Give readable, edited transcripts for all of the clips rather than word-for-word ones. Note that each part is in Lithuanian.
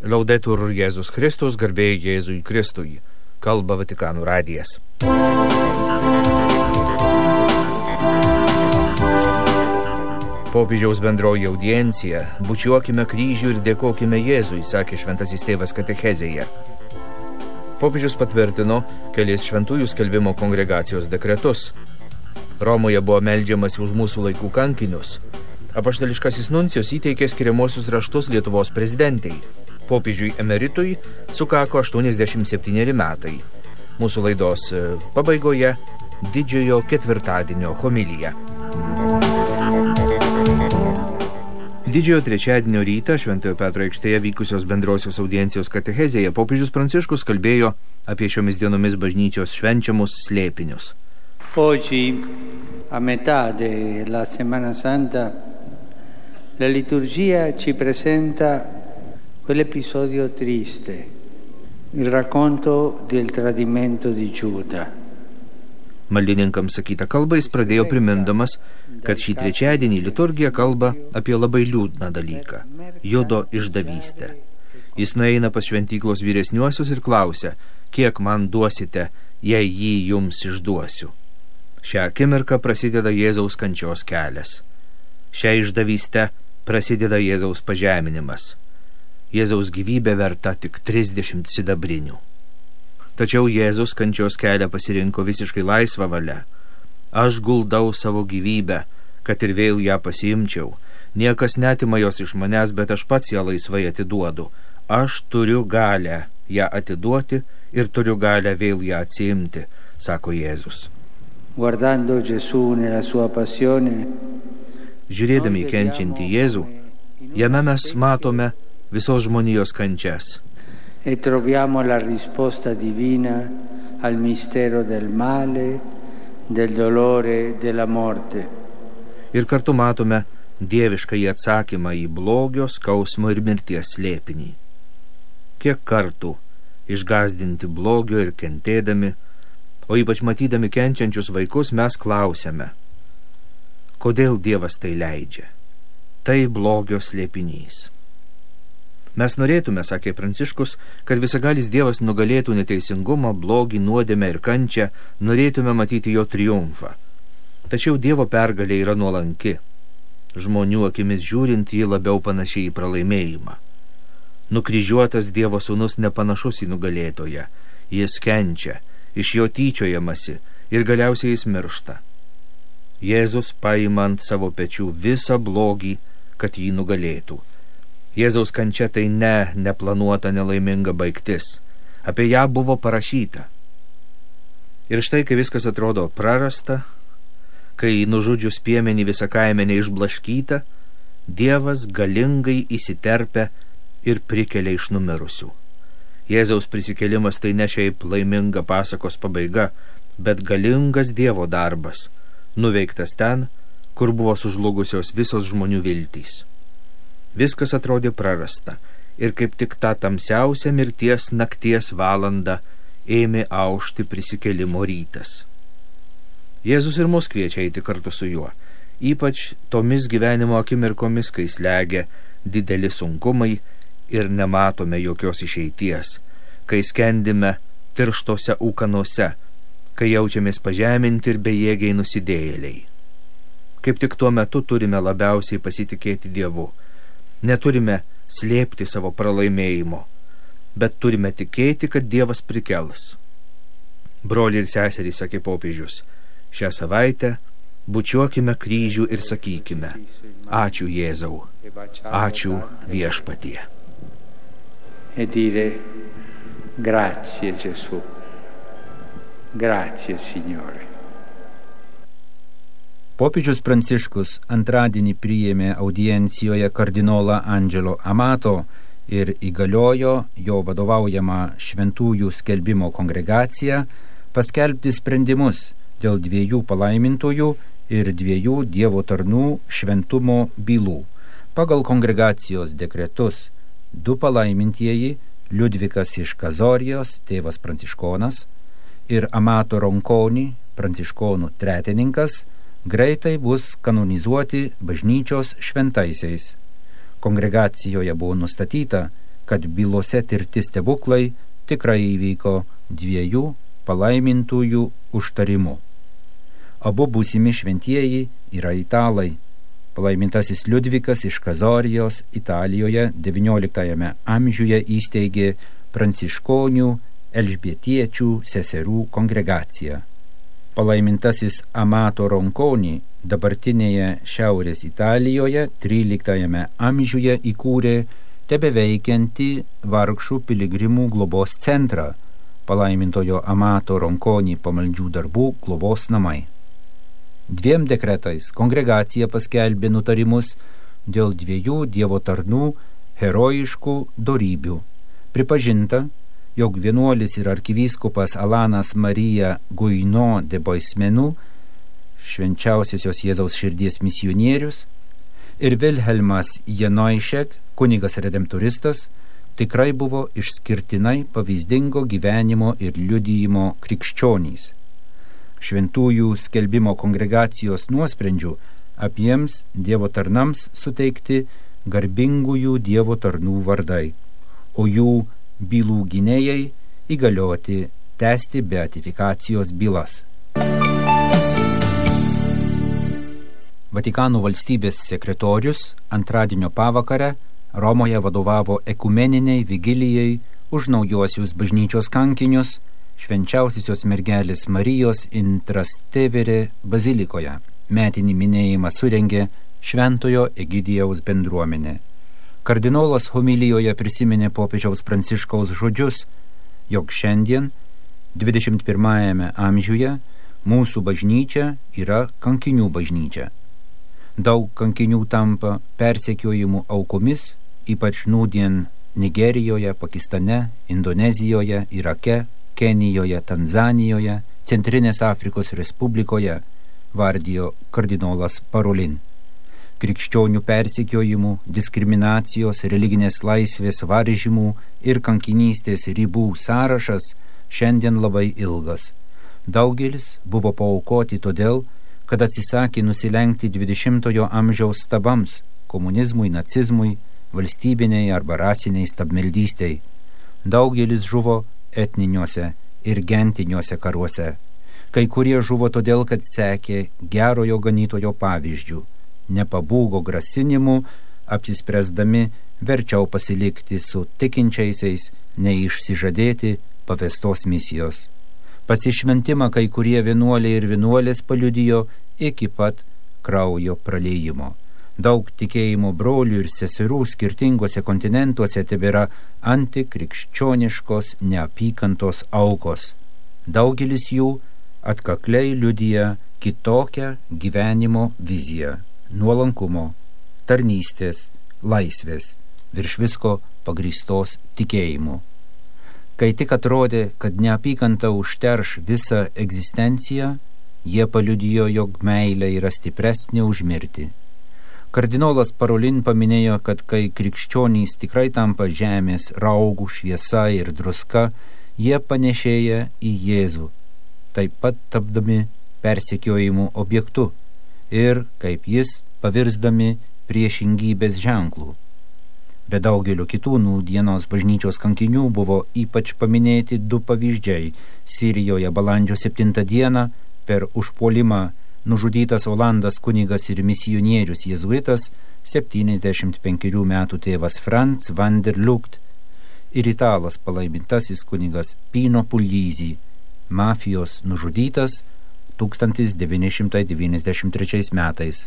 Laudetur Jėzus Kristus, garbė Jėzui Kristui. Kalba Vatikano radijas. Popiežiaus bendroji audiencija, bučiuokime kryžių ir dėkokime Jėzui, sakė šventasis tėvas katechezėje. Popiežius patvirtino kelis šventųjų skelbimo kongregacijos dekretus. Romoje buvo meldžiamas už mūsų laikų kankinius. Apaštališkasis nuncijus įteikė skiriamuosius raštus Lietuvos prezidentei. Popiežiui emeritui sukako 87 metai. Mūsų laidos pabaigoje didžiojo ketvirtadienio homilija. Didžiojo trečiadienio rytą Šventojo Petro aikštėje vykusios bendrosios audiencijos katechezėje popiežius Pranciškus kalbėjo apie šiomis dienomis bažnyčios švenčiamus slėpinius. Oggi, a metà della Settimana Santa, la liturgia ci presenta quell'episodio triste, il racconto del tradimento di Giuda. Maldininkams sakytą kalbą jis pradėjo primindamas, kad šį trečiadienį liturgija kalba apie labai liūdną dalyką – Judo išdavystę. Jis nueina pas šventyklos vyresniuosius ir klausia, kiek man duosite, jei jį jums išduosiu. Šią akimirką prasideda Jėzaus kančios kelias. Šią išdavystę prasideda Jėzaus pažeminimas. Jėzaus gyvybė verta tik 30 sidabrinių. Tačiau Jėzus kančios kelią pasirinko visiškai laisvą valią. Aš guldau savo gyvybę, kad ir vėl ją pasiimčiau. Niekas netima jos iš manęs, bet aš pats ją laisvai atiduodu. Aš turiu galę ją atiduoti ir turiu galę vėl ją atsiimti, sako Jėzus. Guardando Gesù nella sua passione, žiūrėdami kenčiantį Jėzų, jame mes matome visos žmonijos kančias. E troviamo la risposta divina al mistero del male, del dolore, della morte. Ir kartu matome dieviškąjį atsakymą į blogio, skausmo ir mirties slėpinį. Kiek kartų išgąsdinti blogio ir kentėdami, o ypač matydami kenčiančius vaikus, mes klausiame, kodėl Dievas tai leidžia? Tai blogio slėpinys. Mes norėtume, sakė Pranciškus, kad visagalis Dievas nugalėtų neteisingumą, blogį, nuodėmę ir kančią, norėtume matyti jo triumfą. Tačiau Dievo pergalė yra nuolanki. Žmonių akimis žiūrint, ji labiau panašiai į pralaimėjimą. Nukryžiuotas Dievo sūnus nepanašus į nugalėtoją. Jis kenčia, iš jo tyčiojamasi ir galiausiai jis miršta. Jėzus paima ant savo pečių visą blogį, kad jį nugalėtų. Jėzaus kančia tai neplanuota nelaiminga baigtis. Apie ją buvo parašyta. Ir štai, kai viskas atrodo prarasta, kai nužudžius piemenį visą kaimenę išblaškyta, Dievas galingai įsiterpia ir prikelia iš numirusių. Jėzaus prisikėlimas tai ne šiaip laiminga pasakos pabaiga, bet galingas Dievo darbas, nuveiktas ten, kur buvo sužlugusios visos žmonių viltys. Viskas atrodė prarasta ir kaip tik tą tamsiausią mirties nakties valandą ėmė aušti prisikėlimo rytas. Jėzus ir mus kviečia eiti kartu su juo, ypač tomis gyvenimo akimirkomis, kai slegia dideli sunkumai ir nematome jokios išeities, kai skendime tirštose ūkanose, kai jaučiamės pažeminti ir bejėgiai nusidėjėliai. Kaip tik tuo metu turime labiausiai pasitikėti Dievu. Neturime slėpti savo pralaimėjimo, bet turime tikėti, kad Dievas prikels. Broliai ir seserys, sakė popiežius, šią savaitę bučiuokime kryžių ir sakykime, ačiū Jėzau, ačiū Viešpatie. E dire, grazie Gesù, grazie Signore. Popiežius Pranciškus antradienį priėmė audiencijoje kardinolą Angelo Amato ir įgaliojo jo vadovaujamą šventųjų skelbimo kongregaciją paskelbti sprendimus dėl 2 palaimintųjų ir 2 Dievo tarnų šventumo bylų. Pagal kongregacijos dekretus 2 palaimintieji Liudvikas iš Kazorijos, tėvas pranciškonas, ir Amato Ronconi, pranciškonų tretininkas, greitai bus kanonizuoti bažnyčios šventaisiais. Kongregacijoje buvo nustatyta, kad bylose tirti stebuklai tikrai įvyko 2 palaimintųjų užtarimu. Abu būsimi šventieji yra italai. Palaimintasis Liudvikas iš Kazorijos Italijoje XIX amžiuje įsteigė pranciškonių elžbietiečių seserų kongregaciją. Palaimintasis Amato Ronconi dabartinėje Šiaurės Italijoje XIII amžiuje įkūrė tebeveikiantį vargšų piligrimų globos centrą, palaimintojo Amato Ronconi pamaldžių darbų globos namai. 2 dekretais kongregacija paskelbė nutarimus dėl 2 Dievo tarnų herojiškų dorybių. Pripažinta, jog vienuolis ir arkivyskupas Alanas Marija Guino de Boismenu, švenčiausiosios Jėzaus širdies misionierius, ir Vilhelmas Janoišek, kunigas redemptoristas, tikrai buvo išskirtinai pavyzdingo gyvenimo ir liudijimo krikščionys. Šventųjų skelbimo kongregacijos nuosprendžių abiems Dievo tarnams suteikti garbingųjų Dievo tarnų vardai, o jų bylų gynėjai įgalioti tęsti beatifikacijos bylas. Vatikano valstybės sekretorius antradienio pavakarę Romoje vadovavo ekumeniniai vigilijai už naujosius bažnyčios kankinius švenčiausiosios mergelės Marijos in Trastevere bazilikoje. Metinį minėjimą surengė Šventojo Egidijaus bendruomenė. Kardinolas homilijoje prisiminė popiežiaus Pranciškaus žodžius, jog šiandien, 21 amžiuje, mūsų bažnyčia yra kankinių bažnyčia. Daug kankinių tampa persekiojimų aukomis, ypač nūdien Nigerijoje, Pakistane, Indonezijoje, Irake, Kenijoje, Tanzanijoje, Centrinės Afrikos Respublikoje, vardijo kardinolas Parolin. Krikščionių persekiojimų, diskriminacijos, religinės laisvės varžymų ir kankinystės ribų sąrašas šiandien labai ilgas. Daugelis buvo paaukoti todėl, kad atsisakė nusilenkti 20-ojo amžiaus stabams, komunizmui, nacizmui, valstybiniai arba rasiniai stabmeldystei. Daugelis žuvo etniniuose ir gentiniuose karuose. Kai kurie žuvo todėl, kad sekė gerojo ganytojo pavyzdžių, nepabūgo grasinimu, apsispręsdami verčiau pasilikti su tikinčiaisiais, nei išsižadėti pavestos misijos. Pasišventimą kai kurie vienuoliai ir vienuolės paliudijo iki pat kraujo praliejimo. Daug tikėjimo brolių ir seserų skirtingose kontinentuose tebėra antikrikščioniškos neapykantos aukos. Daugelis jų atkakliai liudija kitokią gyvenimo viziją, nuolankumo, tarnystės, laisvės, virš visko pagrįstos tikėjimu. Kai tik atrodė, kad neapykanta užterš visą egzistenciją, jie paliudijo, jog meilė yra stipresnė už mirtį. Kardinolas Parolin paminėjo, kad kai krikščionys tikrai tampa žemės raugų šviesa ir druska, jie panešėja į Jėzų, taip pat tapdami persekiojimų objektu ir, kaip jis, pavirsdami priešingybės ženklų. Be daugelio kitų nūdienos bažnyčios kankinių buvo ypač paminėti 2 pavyzdžiai. Sirijoje balandžio 7 dieną per užpuolimą nužudytas Olandas kunigas ir misionierius jėzuitas, 75 metų tėvas Franz van der Lugt ir italas palaimintasis kunigas Pino Puglisi, mafijos nužudytas 1993 metais.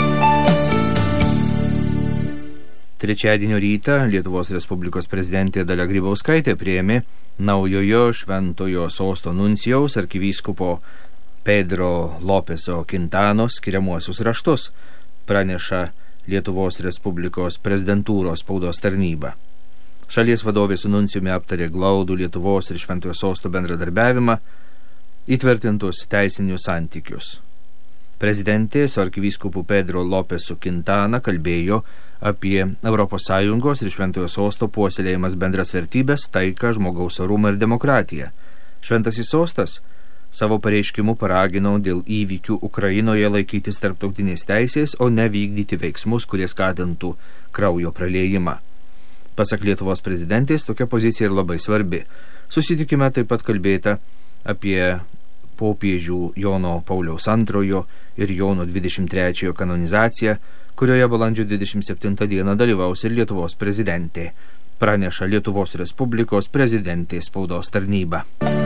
Trečiadienio rytą Lietuvos Respublikos prezidentė Dalia Grybauskaitė priėmė naujojo Šventojo Sosto nuncijaus arkivyskupo Pedro Lopeso Quintano skiriamuosius raštus, praneša Lietuvos Respublikos prezidentūros spaudos tarnyba. Šalies vadovė su nuncijumi aptarė glaudų Lietuvos ir Šventojo Sosto bendradarbiavimą, įtvirtintus teisinius santykius. Prezidentė su arkivyskupu Pedro Lopesu Quintana kalbėjo apie ES ir Šventojo Sosto puoselėjimas bendras vertybės, taiką, žmogaus orumą ir demokratiją. Šventasis Sostas savo pareiškimu paragino dėl įvykių Ukrainoje laikytis tarptautinės teisės, o ne vykdyti veiksmus, kurie skatintų kraujo praliejimą. Pasak Lietuvos prezidentės, tokia pozicija ir labai svarbi. Susitikime taip pat kalbėta apie popiežių Jono Pauliaus II ir Jono 23 kanonizaciją, kurioje balandžio 27 dieną dalyvaus ir Lietuvos prezidentė, praneša Lietuvos Respublikos prezidentės spaudos tarnyba.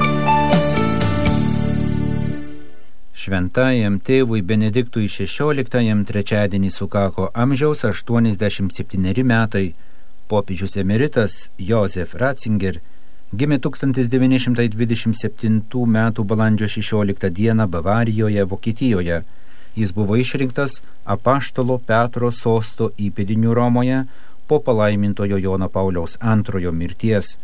Šventajam tėvui Benediktui XVI trečiadienį sukako amžiaus 87 metai. Popiežius emeritas Josef Ratzinger gimė 1927 metų balandžio 16 dieną Bavarijoje, Vokietijoje. Jis buvo išrinktas apaštalo Petro sosto įpėdiniu Romoje po palaimintojo Jono Pauliaus II mirties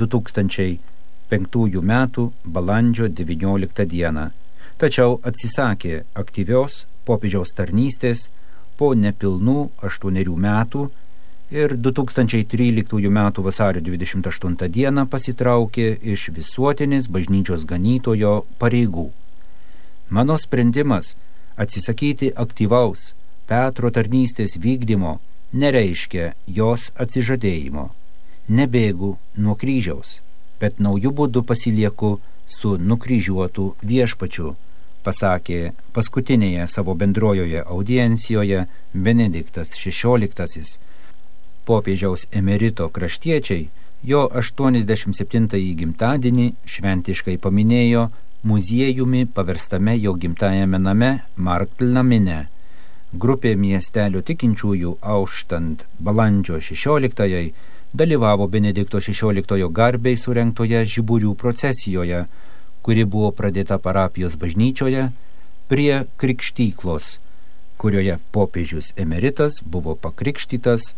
2005 metų balandžio 19 dieną. Tačiau atsisakė aktyvios popiežiaus tarnystės po nepilnų 8 metų ir 2013 metų vasario 28 dieną pasitraukė iš visuotinės bažnyčios ganytojo pareigų. Mano sprendimas atsisakyti aktyvaus Petro tarnystės vykdymo nereiškia jos atsižadėjimo. Nebėgu nuo kryžiaus, bet naujų būdų pasilieku su nukryžiuotu viešpačiu, pasakė paskutinėje savo bendrojoje audiencijoje Benediktas XVI. Popiežiaus emerito kraštiečiai jo 87-ąjį gimtadienį šventiškai paminėjo muziejumi paverstame jo gimtajame name Marktl-namine. Grupė miestelio tikinčiųjų auštant balandžio 16-ąjai dalyvavo Benedikto XVI garbei surengtoje žiburių procesijoje, kuri buvo pradėta parapijos bažnyčioje prie krikštyklos, kurioje popiežius emeritas buvo pakrikštytas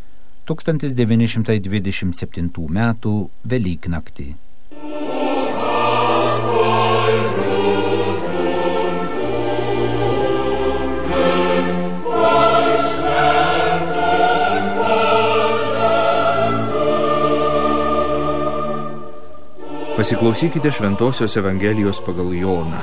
1927 metų Velyknaktį. Pasiklausykite Šventosios Evangelijos pagal Joną.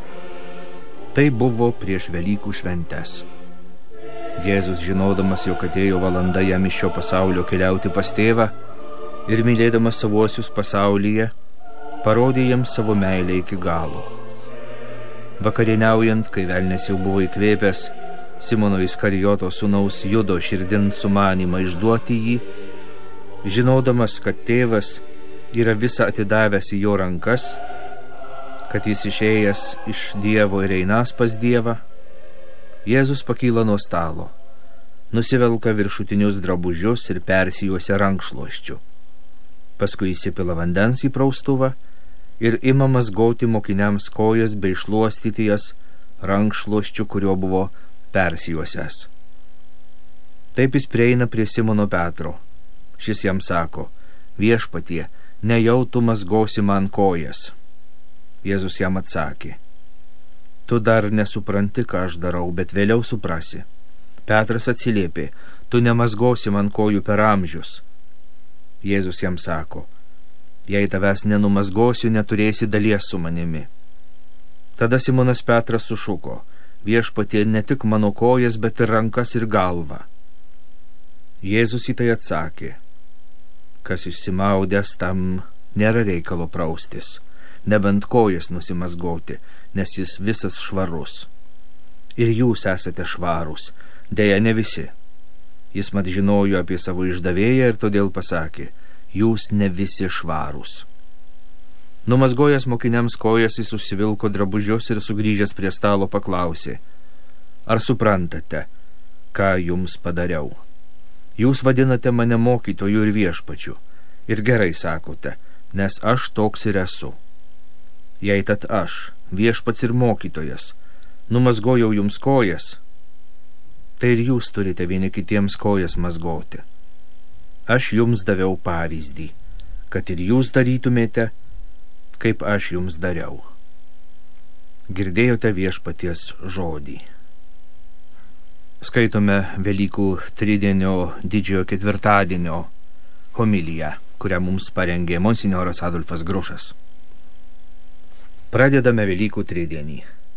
Tai buvo prieš Velykų šventes. Jėzus, žinodamas, jog atėjo valanda jam iš šio pasaulio keliauti pas tėvą ir mylėdamas savuosius pasaulyje, parodė jiems savo meilę iki galo. Vakarieniaujant, kai velnias jau buvo įkvėpęs Simono Iskarijoto sūnaus Judo širdin sumanymą išduoti jį, žinodamas, kad tėvas yra visą atidavęs į jo rankas, kad jis išėjęs iš Dievo ir einas pas Dievą, Jėzus pakyla nuo stalo, nusivelka viršutinius drabužius ir persijuosia rankšluosčiu. Paskui įsipila vandens į praustuvą ir ima mazgoti mokiniams kojas bei šluostyti jas rankšluosčiu, kurio buvo persijuosęs. Taip jis prieina prie Simono Petro. Šis jam sako: Viešpatie, nejau tu mazgosi man kojas. Jėzus jam atsakė: Tu dar nesupranti, ką aš darau, bet vėliau suprasi. Petras atsiliepė: Tu nemazgosi man kojų per amžius. Jėzus jam sako: Jei tavęs nenumazgosiu, neturėsi dalies su manimi. Tada Simonas Petras sušuko: Viešpatie, ne tik mano kojas, bet ir rankas ir galvą. Jėzus į tai atsakė: Kas išsimaudęs, tam nėra reikalo praustis, nebent kojas nusimazgoti, nes jis visas švarus. Ir jūs esate švarūs, deja ne visi. Jis mat žinojo apie savo išdavėją ir todėl pasakė: Jūs ne visi švarūs. Numazgojęs mokiniams kojas, jis užsivilko drabužius ir sugrįžęs prie stalo paklausė: Ar suprantate, ką jums padariau? Jūs vadinate mane mokytoju ir viešpačiu, ir gerai sakote, nes aš toks ir esu. Jei tad aš, viešpats ir mokytojas, numazgojau jums kojas, tai ir jūs turite vieni kitiems kojas mazgoti. Aš jums daviau pavyzdį, kad ir jūs darytumėte, kaip aš jums dariau. Girdėjote viešpaties žodį. Skaitome Velykų tridienio didžiojo ketvirtadienio homiliją, kurią mums parengė monsinjoras Adolfas Grušas. Pradedame Velykų tridienį.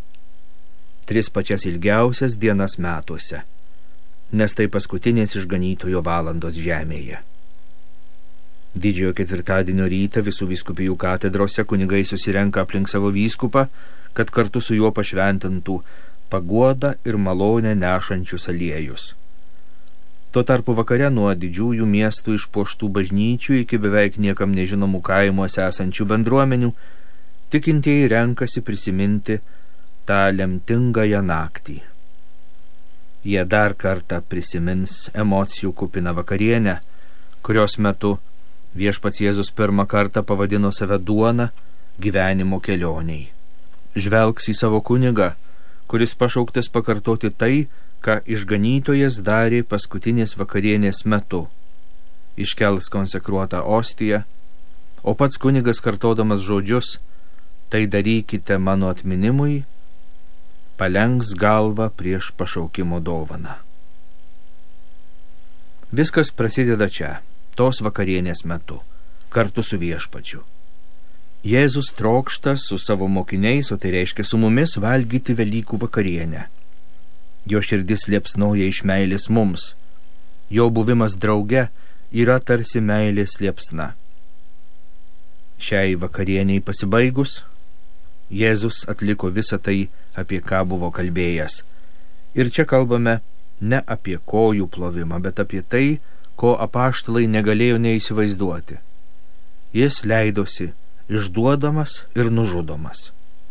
3 pačias ilgiausias dienas metuose, nes tai paskutinės išganytojo valandos žemėje. Didžiojo ketvirtadienio rytą visų vyskupijų katedrose kunigai susirenka aplink savo vyskupą, kad kartu su juo pašventintų paguodą ir malonę nešančius aliejus. Tuo tarpu vakare nuo didžiųjų miestų išpuoštų bažnyčių iki beveik niekam nežinomų kaimuose esančių bendruomenių, tikintieji renkasi prisiminti tą lemtingąją naktį. Jie dar kartą prisimins emocijų kupiną vakarienę, kurios metu Viešpats Jėzus pirmą kartą pavadino save duona gyvenimo kelioniai. Žvelgs į savo kunigą, kuris pašauktas pakartoti tai, ką išganytojas darė paskutinės vakarienės metu. Iškels konsekruotą ostiją, o pats kunigas kartodamas žodžius, tai darykite mano atminimui, palenks galvą prieš pašaukimo dovaną. Viskas prasideda čia, tos vakarienės metu, kartu su Viešpačiu. Jėzus trokšta su savo mokiniais, o tai reiškia su mumis, valgyti Velykų vakarienę. Jo širdis liepsnoja iš meilės mums. Jo buvimas drauge yra tarsi meilės liepsna. Šiai vakarieniai pasibaigus, Jėzus atliko visą tai, apie ką buvo kalbėjęs. Ir čia kalbame ne apie kojų plovimą, bet apie tai, ko apaštalai negalėjo neįsivaizduoti. Jis leidosi išduodamas ir nužudomas.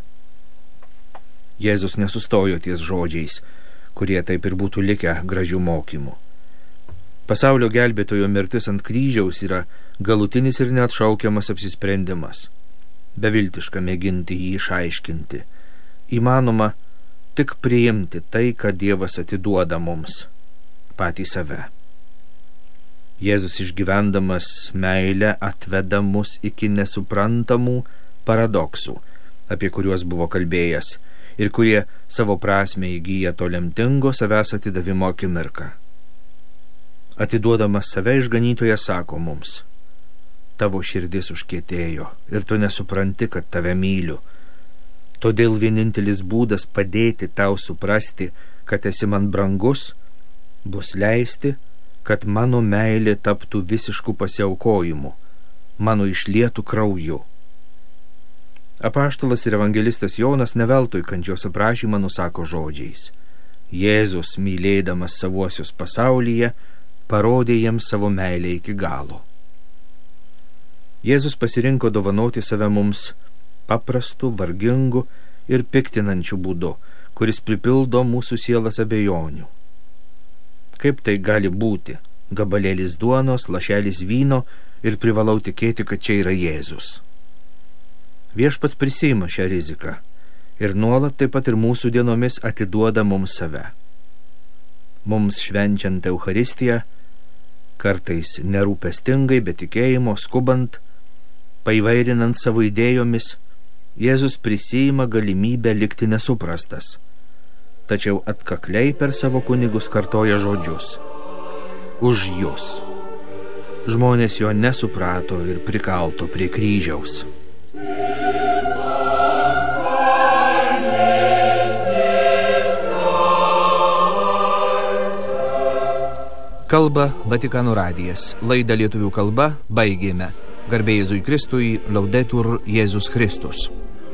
Jėzus nesustojo ties žodžiais, kurie taip ir būtų likę gražių mokymų. Pasaulio gelbėtojo mirtis ant kryžiaus yra galutinis ir neatšaukiamas apsisprendimas. Beviltiška mėginti jį išaiškinti. Įmanoma tik priimti tai, ką Dievas atiduoda mums, patį save. Jėzus išgyvendamas meilę atveda mus iki nesuprantamų paradoksų, apie kuriuos buvo kalbėjęs, ir kurie savo prasme įgyja to lemtingo savęs atidavimo akimirką. Atiduodamas save išganytojas sako mums: tavo širdis užkietėjo ir tu nesupranti, kad tave myliu. Todėl vienintelis būdas padėti tau suprasti, kad esi man brangus, bus leisti, kad mano meilė taptų visišku pasiaukojimu, mano išlietų krauju. Apaštalas ir evangelistas Jonas neveltui kančios aprašymą nusako žodžiais: Jėzus, mylėdamas savuosius pasaulyje, parodė jiems savo meilę iki galo. Jėzus pasirinko dovanoti save mums paprastu, vargingu ir piktinančiu būdu, kuris pripildo mūsų sielas abejonių. Kaip tai gali būti? Gabalėlis duonos, lašelis vyno ir privalau tikėti, kad čia yra Jėzus. Viešpats prisiima šią riziką ir nuolat taip pat ir mūsų dienomis atiduoda mums save. Mums švenčiant Eucharistiją, kartais nerūpestingai, bet tikėjimo, skubant, paįvairinant savo idėjomis, Jėzus prisiima galimybę likti nesuprastas, tačiau atkakliai per savo kunigus kartoja žodžius: už jus. Žmonės jo nesuprato ir prikalto prie kryžiaus. Kalba Vatikano radijas. Laidą lietuvių kalba baigėme. Garbė Jėzui Kristui, Laudetur Jėzus Kristus.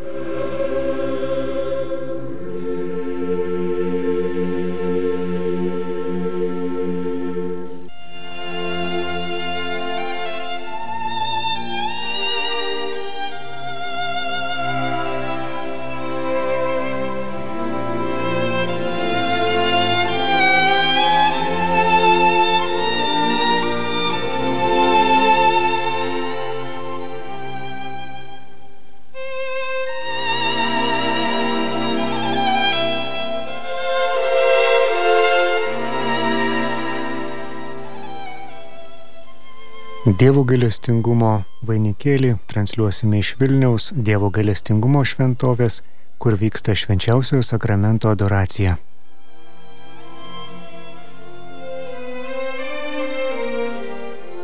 Dievo gailestingumo vainikėlį transliuosime iš Vilniaus Dievo gailestingumo šventovės, kur vyksta švenčiausiojo sakramento adoracija.